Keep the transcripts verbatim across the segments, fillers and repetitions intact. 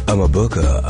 I'm a booger.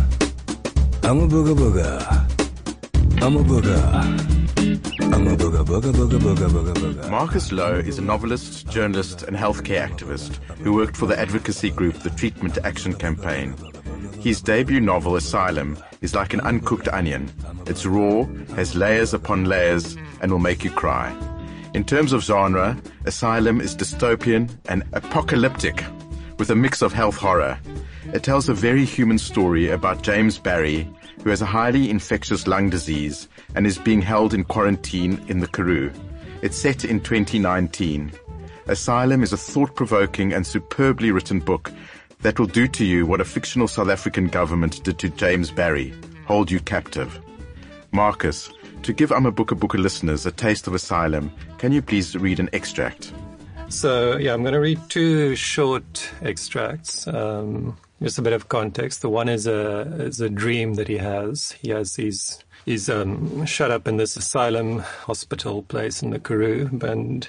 I'm a booger booger. I'm a booger. I'm a booger booger booger booger booger booger. Marcus Lowe is a novelist, journalist and healthcare activist who worked for the advocacy group The Treatment Action Campaign. His debut novel, Asylum, is like an uncooked onion. It's raw, has layers upon layers, and will make you cry. In terms of genre, Asylum is dystopian and apocalyptic, with a mix of health horror. It tells a very human story about James Barry, who has a highly infectious lung disease and is being held in quarantine in the Karoo. It's set in twenty nineteen. Asylum is a thought-provoking and superbly written book that will do to you what a fictional South African government did to James Barry, hold you captive. Marcus, to give I'm a Booker Booker listeners a taste of Asylum, can you please read an extract? So, yeah, I'm going to read two short extracts. Um, just a bit of context. The one is a is a dream that he has. He has these he's um, shut up in this asylum hospital place in the Karoo, and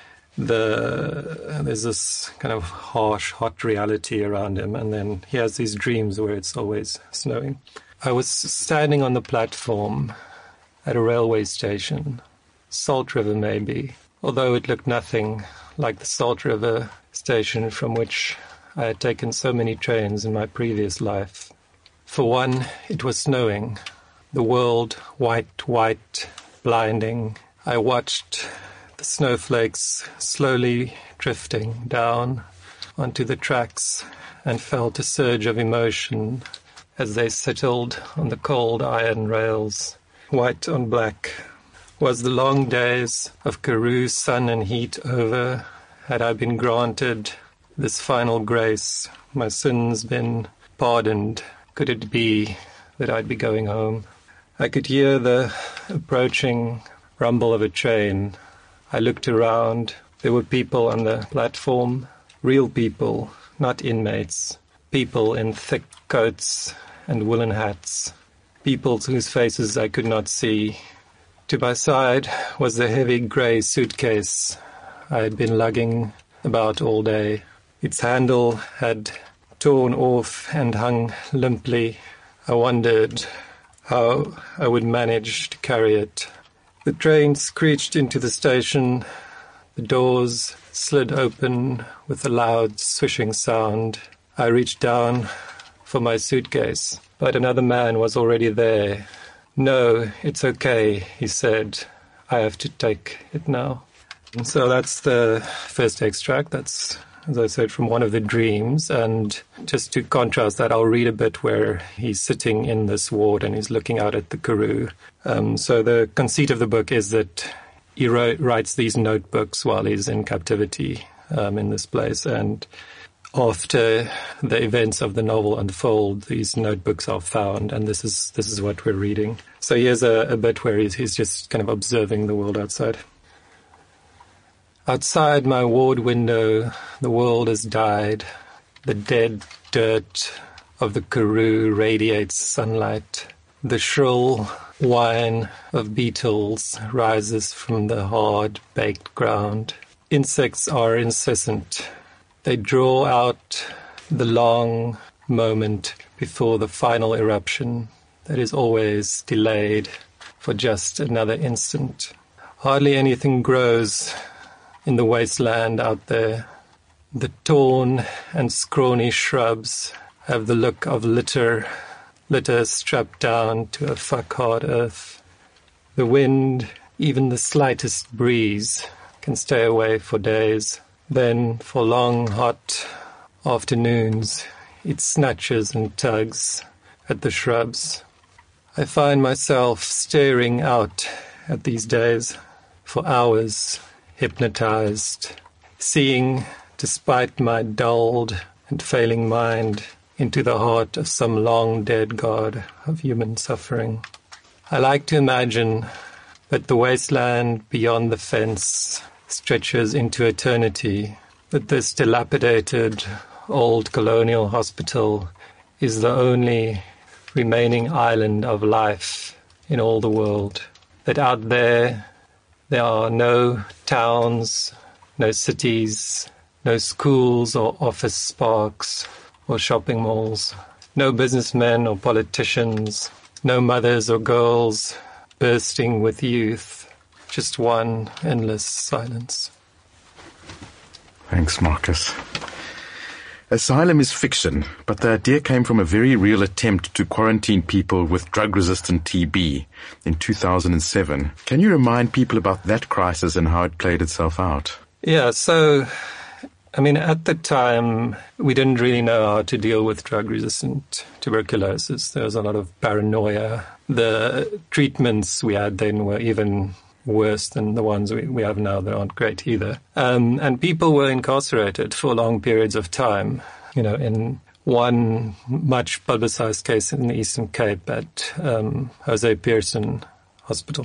the there's this kind of harsh, hot reality around him, and then he has these dreams where it's always snowing. I was standing on the platform at a railway station, Salt River maybe, although it looked nothing like the Salt River station from which I had taken so many trains in my previous life. For one, it was snowing, the world white, white, blinding. I watched the snowflakes slowly drifting down onto the tracks and felt a surge of emotion as they settled on the cold iron rails. White on black. Was the long days of Karoo sun and heat over? Had I been granted this final grace, my sins been pardoned? Could it be that I'd be going home? I could hear the approaching rumble of a train. I looked around. There were people on the platform, real people, not inmates, people in thick coats and woolen hats, people whose faces I could not see. To my side was the heavy grey suitcase I had been lugging about all day. Its handle had torn off and hung limply. I wondered how I would manage to carry it. The train screeched into the station. The doors slid open with a loud swishing sound. I reached down for my suitcase, but another man was already there. "No, it's okay," he said. "I have to take it now." And so that's the first extract. That's, as I said, from one of the dreams. And just to contrast that, I'll read a bit where he's sitting in this ward and he's looking out at the Karoo. Um, so the conceit of the book is that he wrote, writes these notebooks while he's in captivity um, in this place. And after the events of the novel unfold, these notebooks are found, and this is this is what we're reading. So here's a, a bit where he's, he's just kind of observing the world outside. Outside my ward window, the world has died. The dead dirt of the Karoo radiates sunlight. The shrill whine of beetles rises from the hard, baked ground. Insects are incessant. They draw out the long moment before the final eruption that is always delayed for just another instant. Hardly anything grows in the wasteland out there. The torn and scrawny shrubs have the look of litter, litter strapped down to a fuck-hard earth. The wind, even the slightest breeze, can stay away for days. Then, for long, hot afternoons, it snatches and tugs at the shrubs. I find myself staring out at these days for hours, hypnotized, seeing, despite my dulled and failing mind, into the heart of some long-dead god of human suffering. I like to imagine that the wasteland beyond the fence stretches into eternity, that this dilapidated old colonial hospital is the only remaining island of life in all the world, that out there there are no towns, no cities, no schools or office parks or shopping malls, no businessmen or politicians, no mothers or girls bursting with youth, just one endless silence. Thanks, Marcus. Asylum is fiction, but the idea came from a very real attempt to quarantine people with drug-resistant T B in two thousand seven. Can you remind people about that crisis and how it played itself out? Yeah, so, I mean, at the time, we didn't really know how to deal with drug-resistant tuberculosis. There was a lot of paranoia. The treatments we had then were even worse than the ones we, we have now that aren't great either. Um, and people were incarcerated for long periods of time. You know, in one much publicized case in the Eastern Cape at um, Jose Pearson Hospital,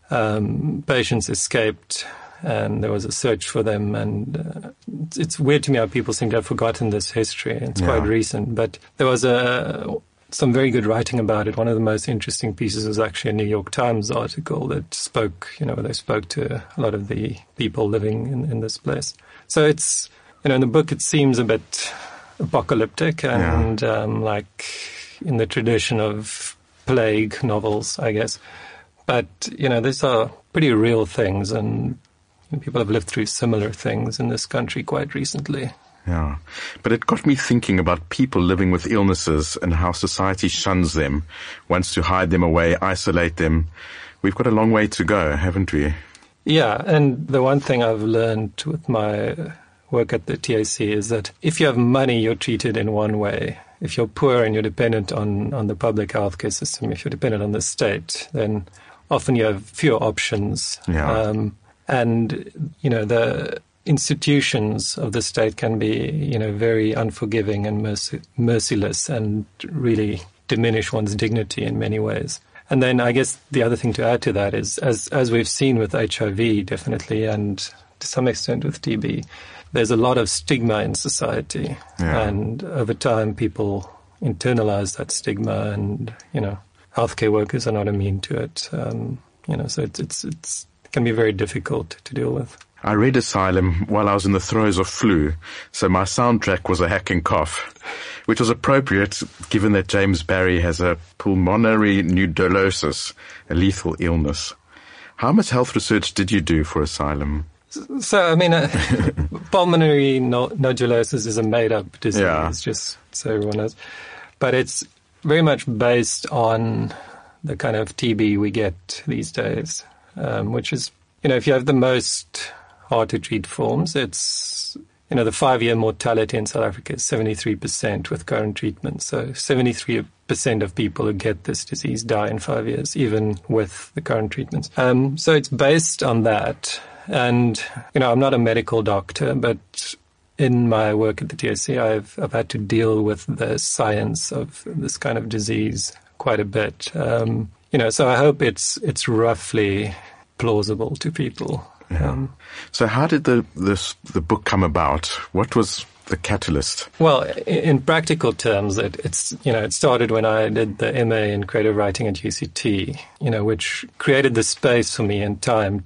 um, patients escaped and there was a search for them. And uh, it's, it's weird to me how people seem to have forgotten this history. It's yeah. quite recent. But there was a... some very good writing about it. One of the most interesting pieces was actually a New York Times article that spoke, you know, where they spoke to a lot of the people living in, in this place. So it's, you know, in the book it seems a bit apocalyptic and yeah. um, like in the tradition of plague novels, I guess. But, you know, these are pretty real things and people have lived through similar things in this country quite recently. Yeah, but it got me thinking about people living with illnesses and how society shuns them, wants to hide them away, isolate them. We've got a long way to go, haven't we? Yeah, and the one thing I've learned with my work at the T A C is that if you have money, you're treated in one way. If you're poor and you're dependent on, on the public healthcare system, if you're dependent on the state, then often you have fewer options. Yeah. Um, and, you know, the institutions of the state can be, you know, very unforgiving and merci- merciless and really diminish one's dignity in many ways. And then I guess the other thing to add to that is, as as we've seen with H I V, definitely, and to some extent with T B, there's a lot of stigma in society. Yeah. And over time, people internalize that stigma and, you know, healthcare workers are not immune to it. Um, you know, so it's, it's, it's, it can be very difficult to deal with. I read Asylum while I was in the throes of flu, so my soundtrack was a hacking cough, which was appropriate given that James Barry has a pulmonary nodulosis, a lethal illness. How much health research did you do for Asylum? So, I mean, uh, pulmonary no- nodulosis is a made-up disease, yeah. just so everyone knows. But it's very much based on the kind of T B we get these days, um, which is, you know, if you have the most hard to treat forms, it's, you know, the five-year mortality in South Africa is seventy-three percent with current treatment. So seventy-three percent of people who get this disease die in five years, even with the current treatments. Um, so it's based on that. And, you know, I'm not a medical doctor, but in my work at the T A C, I've, I've had to deal with the science of this kind of disease quite a bit. Um, you know, so I hope it's it's roughly plausible to people. Yeah. Um, so how did the this, the book come about? What was the catalyst? Well, in, in practical terms, it, it's, you know, it started when I did the M A in creative writing at U C T, you know, which created the space for me and time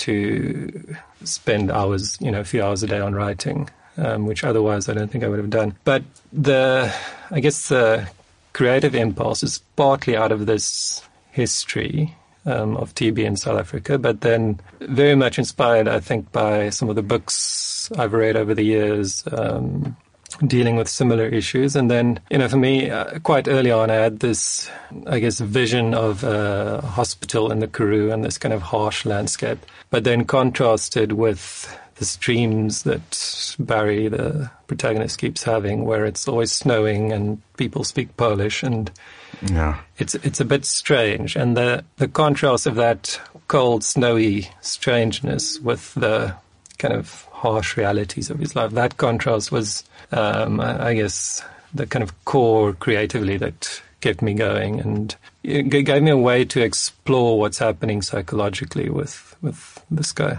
to spend hours, you know, a few hours a day on writing, um, which otherwise I don't think I would have done. But the, I guess the creative impulse is partly out of this history Um, of T B in South Africa, but then very much inspired, I think, by some of the books I've read over the years um, dealing with similar issues. And then, you know, for me, uh, quite early on, I had this, I guess, vision of a hospital in the Karoo and this kind of harsh landscape, but then contrasted with the dreams that Barry, the protagonist, keeps having, where it's always snowing and people speak Polish, and yeah, it's it's a bit strange. And the the contrast of that cold, snowy strangeness with the kind of harsh realities of his life, that contrast was, um, I, I guess, the kind of core creatively that kept me going, and it gave me a way to explore what's happening psychologically with with this guy.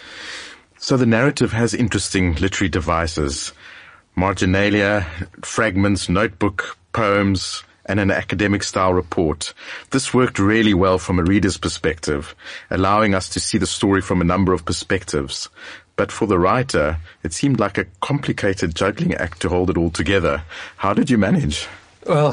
So the narrative has interesting literary devices, marginalia, fragments, notebook, poems, and an academic-style report. This worked really well from a reader's perspective, allowing us to see the story from a number of perspectives. But for the writer, it seemed like a complicated juggling act to hold it all together. How did you manage? Well,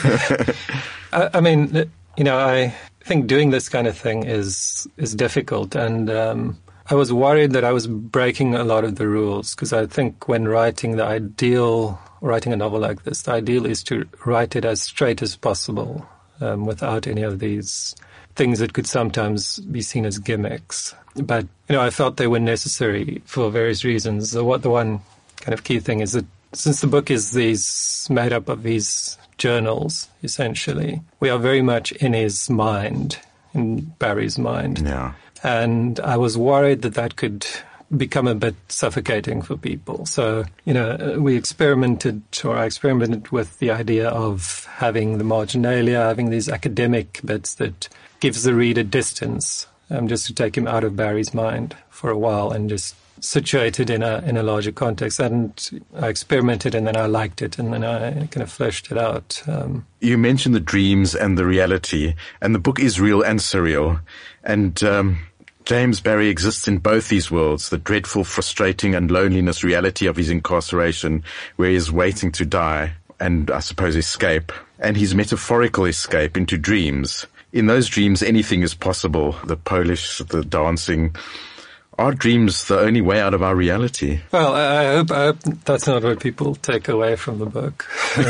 I, I mean, you know, I think doing this kind of thing is is difficult, and um, I was worried that I was breaking a lot of the rules, because I think when writing, the ideal, writing a novel like this, the ideal is to write it as straight as possible, um, without any of these things that could sometimes be seen as gimmicks. But, you know, I felt they were necessary for various reasons. The, what the one kind of key thing is that since the book is these made up of these journals, essentially, we are very much in his mind, in Barry's mind. Yeah. And I was worried that that could become a bit suffocating for people. So, you know, we experimented, or I experimented with the idea of having the marginalia, having these academic bits that gives the reader distance, um, just to take him out of Barry's mind for a while and just situate it in a in a larger context. And I experimented, and then I liked it, and then I kind of fleshed it out. Um, you mentioned the dreams and the reality, and the book is real and surreal. And um, James Barry exists in both these worlds, the dreadful, frustrating and loneliness reality of his incarceration, where he is waiting to die and, I suppose, escape, and his metaphorical escape into dreams. In those dreams, anything is possible. The Polish, the dancing. Are dreams the only way out of our reality? Well, I hope, I hope that's not what people take away from the book.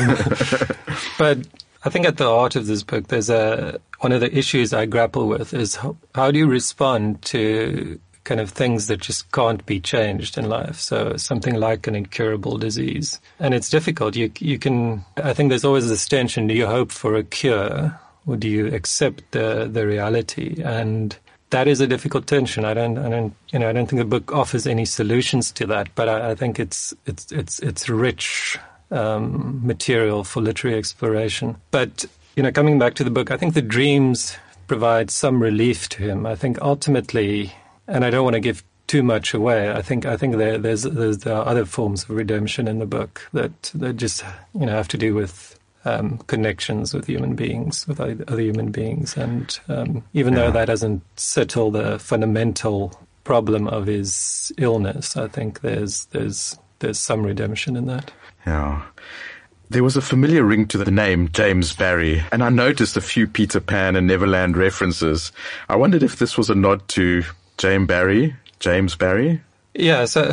But I think at the heart of this book, there's a one of the issues I grapple with is how, how do you respond to kind of things that just can't be changed in life? So something like an incurable disease. And it's difficult. You you can, I think there's always this tension. Do you hope for a cure, or do you accept the, the reality? And that is a difficult tension. I don't, I don't, you know, I don't think the book offers any solutions to that, but I, I think it's, it's, it's, it's rich, um, material for literary exploration. But, you know, coming back to the book, I think the dreams provide some relief to him. I think ultimately, and I don't want to give too much away, I think, I think there, there's, there's, there are other forms of redemption in the book that, that just, you know, have to do with, Um, connections with human beings, with other human beings. And um, even yeah. though that doesn't settle the fundamental problem of his illness, I think there's there's there's some redemption in that. Yeah. There was a familiar ring to the name James Barry, and I noticed a few Peter Pan and Neverland references. I wondered if this was a nod to James Barry, James Barry? Yeah, so,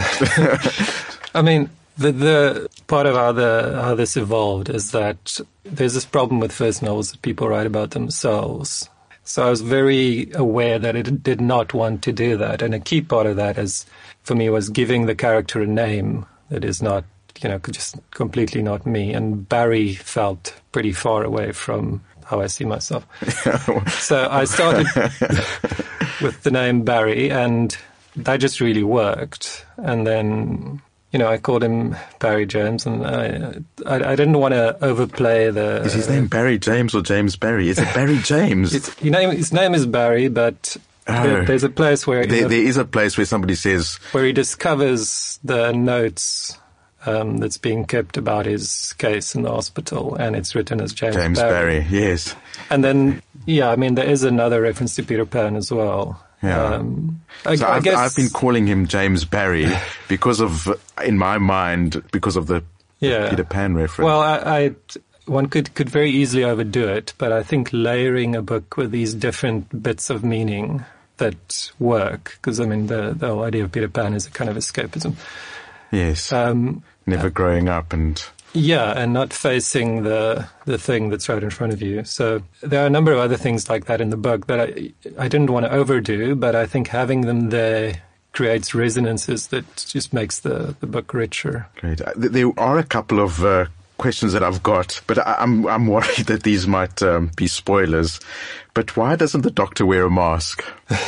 I mean, The, the part of how the how this evolved is that there's this problem with first novels that people write about themselves. So I was very aware that it did not want to do that, and a key part of that is, for me, was giving the character a name that is not, you know, just completely not me. And Barry felt pretty far away from how I see myself. So I started with the name Barry, and that just really worked. And then, you know, I called him Barry James, and I, I, I didn't want to overplay the... Is his name Barry James or James Barry? Is it Barry James? It's, you know, his name is Barry, but oh, there, there's a place where... There, there is a place where somebody says... Where he discovers the notes um, that's being kept about his case in the hospital, and it's written as James, James Barry. Barry, yes. And then, yeah, I mean, there is another reference to Peter Pan as well. Yeah. Um, I, so I I've, guess, I've been calling him James Barry because of, in my mind, because of the, yeah. the Peter Pan reference. Well, I, I, one could, could very easily overdo it, but I think layering a book with these different bits of meaning that work, because, I mean, the, the whole idea of Peter Pan is a kind of escapism. Yes. Um, Never uh, growing up and... Yeah, and not facing the the thing that's right in front of you. So there are a number of other things like that in the book that I I didn't want to overdo, but I think having them there creates resonances that just makes the, the book richer. Great. There are a couple of uh, questions that I've got, but I, I'm I'm worried that these might um, be spoilers. But why doesn't the doctor wear a mask?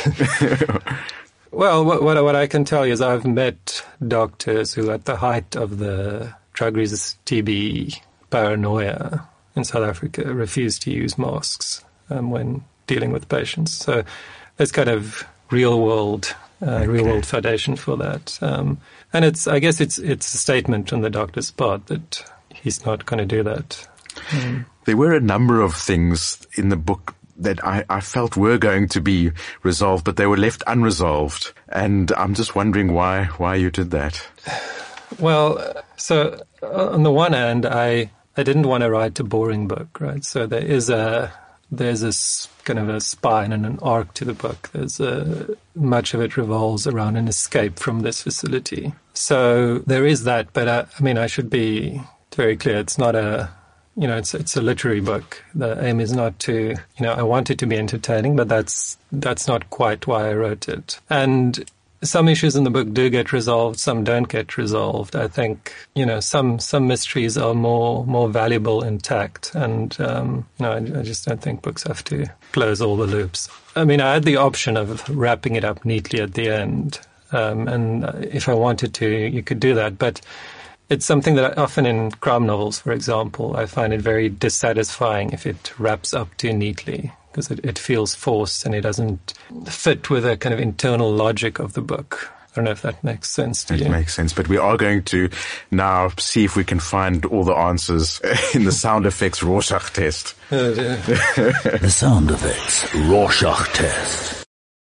Well, what, what what I can tell you is I've met doctors who, at the height of the drug-resistant T B paranoia in South Africa, refused to use masks um, when dealing with patients. So there's kind of real-world, uh, okay. real-world foundation for that. Um, and it's, I guess, it's it's a statement on the doctor's part that he's not going to do that. Um, there were a number of things in the book that I, I felt were going to be resolved, but they were left unresolved. And I'm just wondering why why you did that. Well, so on the one hand, I I didn't want to write a boring book, right? So there is a there's this kind of a spine and an arc to the book. There's a, much of it revolves around an escape from this facility. So there is that, but I, I mean, I should be very clear. It's not a, you know, it's it's a literary book. The aim is not to, you know, I want it to be entertaining, but that's that's not quite why I wrote it. And some issues in the book do get resolved, some don't get resolved. I think, you know, some some mysteries are more more valuable intact, and um, you know, I, I just don't think books have to close all the loops. I mean, I had the option of wrapping it up neatly at the end, um, and if I wanted to, you could do that. But it's something that I, often in crime novels, for example, I find it very dissatisfying if it wraps up too neatly, because it, it feels forced and it doesn't fit with the kind of internal logic of the book. I don't know if that makes sense to it you. It makes sense, but we are going to now see if we can find all the answers in the sound effects Rorschach test. Oh, dear. The sound effects Rorschach test.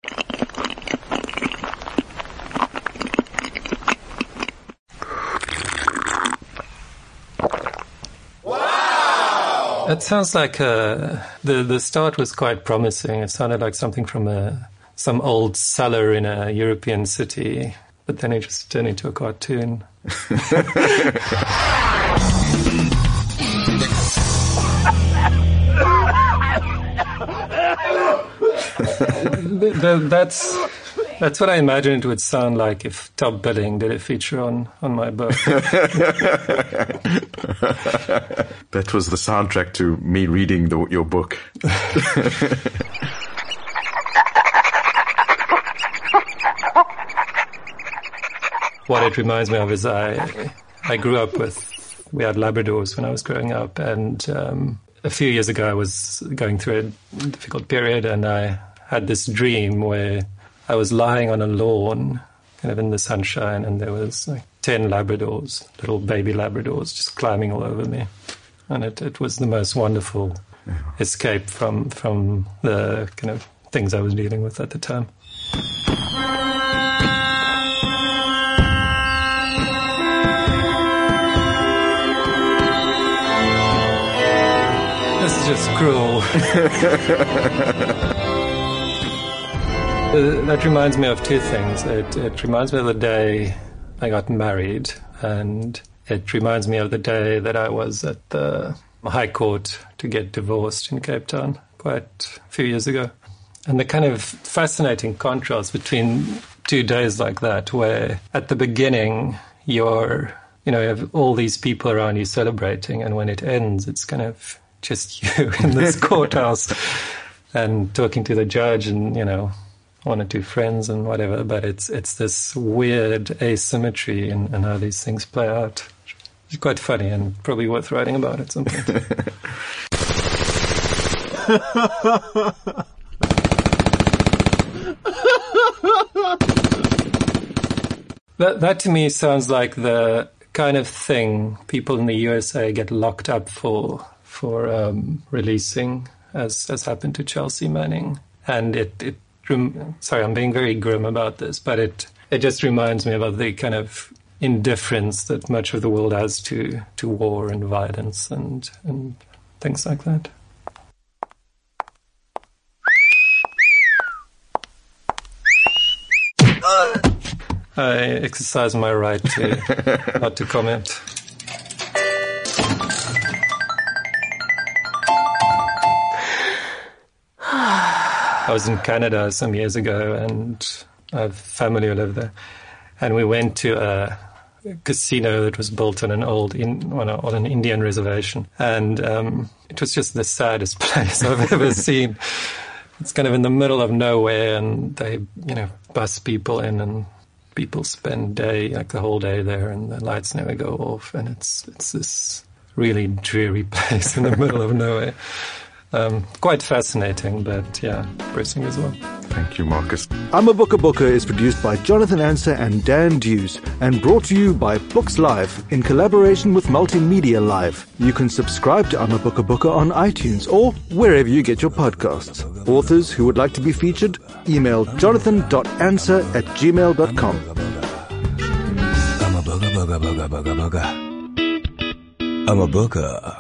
It sounds like uh, the the start was quite promising. It sounded like something from a, some old cellar in a European city, but then it just turned into a cartoon. the, the, that's that's what I imagined it would sound like if Top Billing did a feature on, on my book. That was the soundtrack to me reading the, your book. What it reminds me of is I I grew up with, we had Labradors when I was growing up, and um, a few years ago I was going through a difficult period, and I had this dream where I was lying on a lawn, kind of in the sunshine, and there was like ten Labradors, little baby Labradors, just climbing all over me. And it, it was the most wonderful yeah. escape from from the kind of things I was dealing with at the time. This is just cruel. uh, that reminds me of two things. It, it reminds me of the day I got married, and it reminds me of the day that I was at the High Court to get divorced in Cape Town quite a few years ago. And the kind of fascinating contrast between two days like that, where at the beginning you're, you know, you have all these people around you celebrating, and when it ends, it's kind of just you in this courthouse and talking to the judge and, you know, one or two friends and whatever. But it's it's this weird asymmetry in, in how these things play out. It's quite funny and probably worth writing about at some point. that that to me sounds like the kind of thing people in the U S A get locked up for for um, releasing, as as happened to Chelsea Manning. And it it rem- sorry, I'm being very grim about this, but it it just reminds me about the kind of indifference that much of the world has to, to war and violence and, and things like that. I exercise my right to not to comment. I was in Canada some years ago, and I have family who live there. And we went to a casino that was built on an old, in, on, a, on an Indian reservation. And um, it was just the saddest place I've ever seen. It's kind of in the middle of nowhere, and they, you know, bus people in, and people spend day, like the whole day there, and the lights never go off. And it's it's this really dreary place in the middle of nowhere. Um, quite fascinating, but yeah, depressing as well. Thank you, Marcus. I'm a Booker Booker is produced by Jonathan Anser and Dan Dews and brought to you by Books Live in collaboration with Multimedia Live. You can subscribe to I'm a Booker Booker on iTunes or wherever you get your podcasts. Authors who would like to be featured, email jonathan dot anser at gmail dot com. I'm a booger, booger, booger, booger, booger. I'm a booger.